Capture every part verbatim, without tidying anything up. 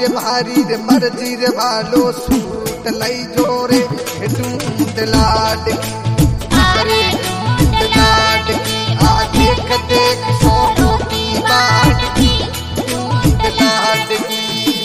रे भारी रे मर्जी रे भालो सूट लई जोरे ढूंढ लाड अरे ढूंढ लाड आ देख देख सोनों की बाट की ढूंढ लाड की।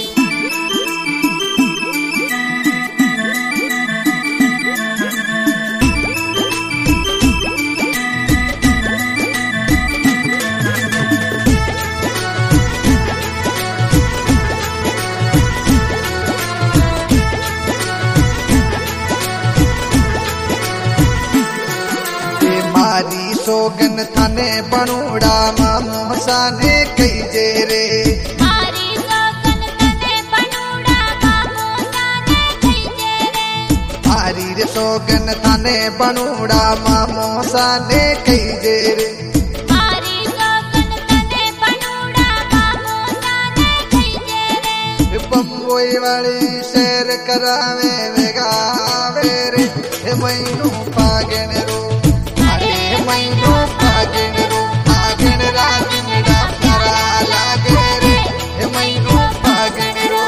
मारी सोगन थाने बनूड़ा मामो साने कई जेरे मारी सोगन थाने बनूड़ा मामो साने कई जेरे मारी रे सोगन थाने बनूड़ा मामो साने कई जेरे मारी सोगन थाने बनूड़ा मामो साने कई जेरे बम्बई वाली शेर करावे वेगावे रे मैनू पागन रो मैनू पागन रो पागन राजनड़ा प्यारा लागे रे मैनू पागन रो।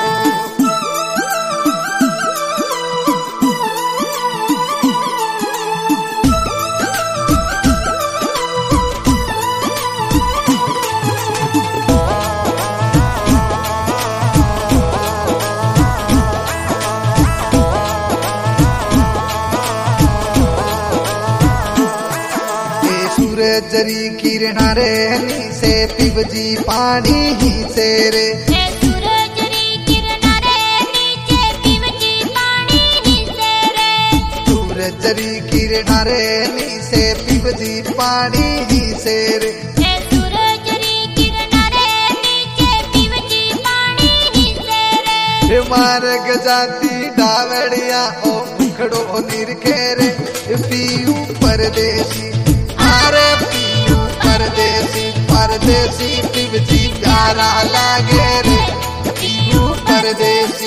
सूरजरी किरणा रे नीचे पिबजी पानी ही से रे सूरजरी किरणा रे नीचे पिबजी पानी ही से रे सूरजरी किरणा रे नीचे पिबजी पानी ही से रे सूरजरी किरणा रे नीचे पिबजी पानी ही से रे मार्ग जाती डावड़िया ओ मुखड़ो निरखे रे पीयू परदेसी अरे पीयू परदेसी परदेसी पिबजी प्यारा लागे रे पीयू परदेसी।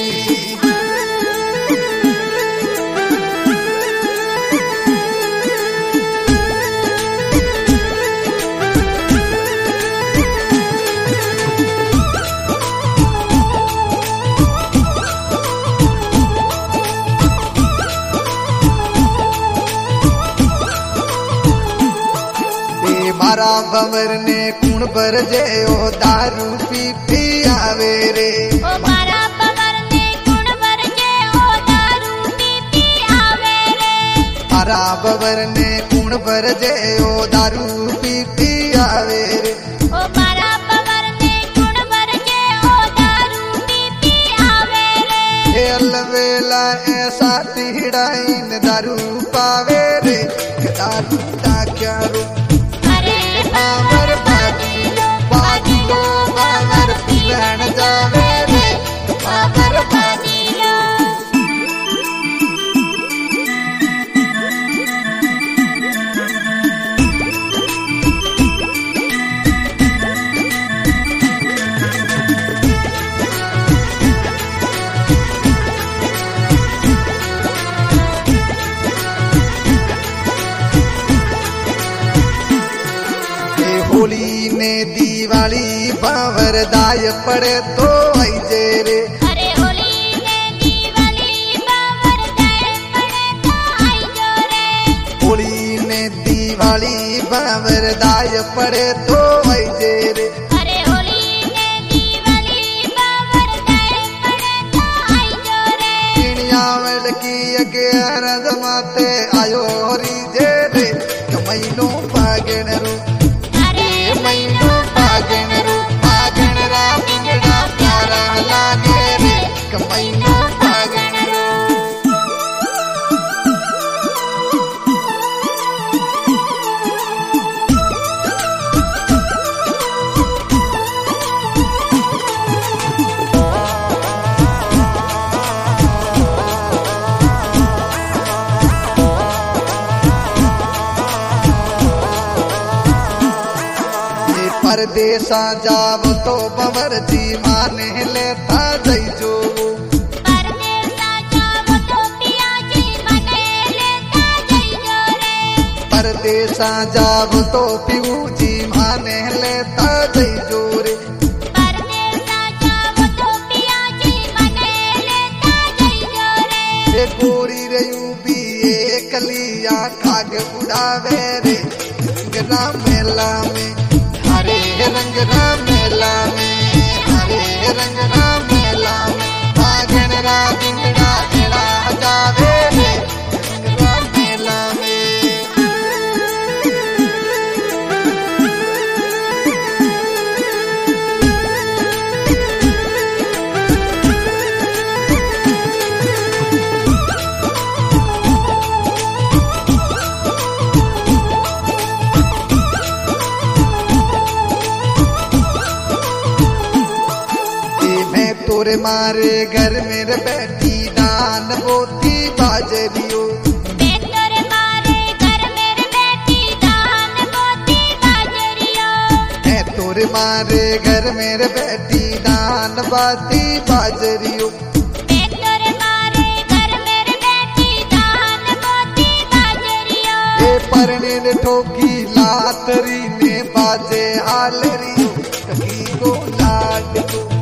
मारा भंवर ने कुण पर जे ओ दारू पी पी आवे रे ओ मारा भंवर ने कुण पर जे ओ दारू पी पी आवे रे मारा भंवर ने कुण पर जे ओ दारू पी पी आवे रे ओ मारा भंवर ने कुण पर जे ओ दारू पी पी आवे रे हे अलवेला ऐसा तिहड़ाइन दारू पावे रे दारू दा क्या रो बावर बाजिलो बाजिलो बावर पिलन जावे रे बावर बाजिलो। होली ने दिवाली बावर दाय पड़े तो आई जे रे अरे होली ने दिवाली बावर दाय पड़े तो आई जो रे होली ने दिवाली बावर दाय पड़े तो आई जे रे अरे होली ने दिवाली बावर दाय पड़े तो आई जो रे किणियावल की अग्यारह माते आयो री जे रे मैनू पागन रो मैनू पागन रो पागन राजनड़ा प्यारा लागे रे मैनू पागन रो। परदेसा जाव तो बवर जी माने लेता जई जो परदेसा जाव तो पिया जी माने लेता जई जो रे परदेसा जाव तो पिऊ जी माने लेता जई जो रे परदेसा जाव तो पिया जी राम मेला में, हरे रंग राम मेला में, हरे रंग राम मेला में, आगन रा दिंगड़ा तेरा जावे रे रंग राम मेला में। तोरे मारे घर मेरे बैठी दान बोती बाजरियो, मैं तोरे मारे घर मेरे बैठी दान बोती बाजरियो, मैं तोरे मारे घर मेरे बैठी दान बाती बाजरियो, मैं तोरे मारे घर मेरे बैठी दान बोती बाजरियो। ए परने ने ठोकी लातरी ने बाजे हालरियो, ककी को लाड को